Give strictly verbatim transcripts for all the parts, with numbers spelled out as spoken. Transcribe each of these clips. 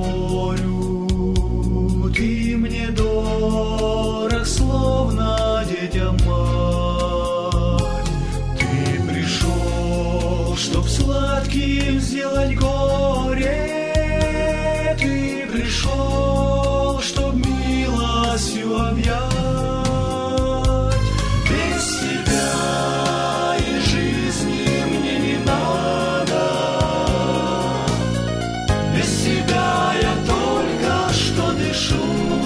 горю, ты мне дорог, словно детям мать. Ты пришел, чтоб сладким сделать горе, ты пришел, чтоб милостью объять. Без тебя и жизни мне не надо, без тебя я только что дышу.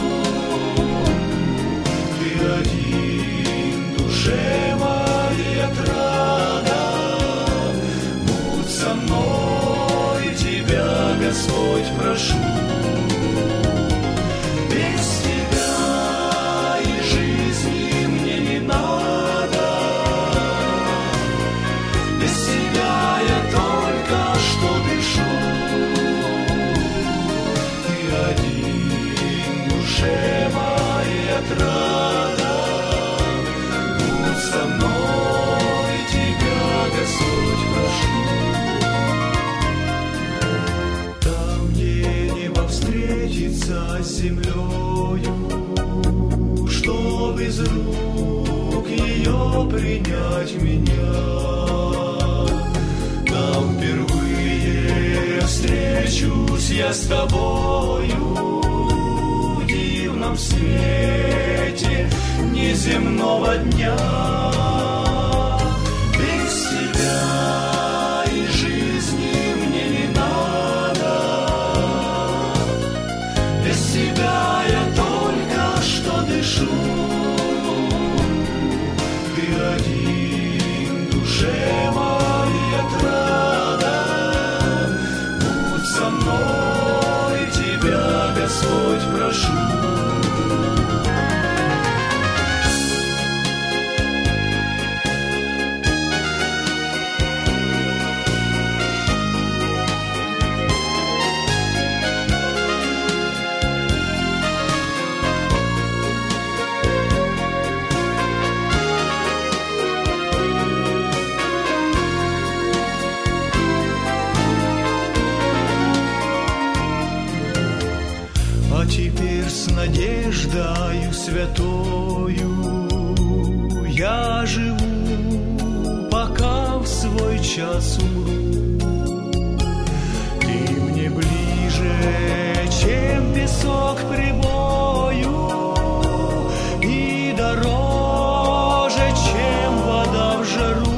Ты один, душе моей отрада, будь со мной, тебя, Господь, прошу. Без тебя и жизни мне не надо, без тебя я только что дышу. Ты один, душе моей отрада, будь со мной, тебя, Господь, прошу. Там, где небо встретится с землею, чтоб из рук ее принять меня, там впервые встречусь я с тобою в дивном свете неземного дня. Без тебя и жизни мне не надо, без тебя я только что дышу. Ты один, душе моей отрада, будь со мной, тебя, Господь, прошу. А теперь с надеждою святою я живу, пока в свой час умру. Ты мне ближе, чем песок прибою, и дороже, чем вода в жару.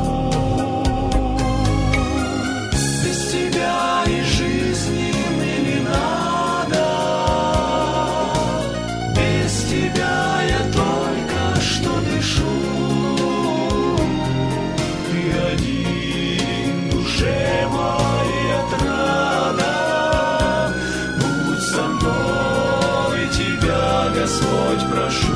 Без тебя и жизни мне не надо, без тебя я только что дышу. Ты один, душе моей отрада, будь со мной, тебя, Господь, прошу.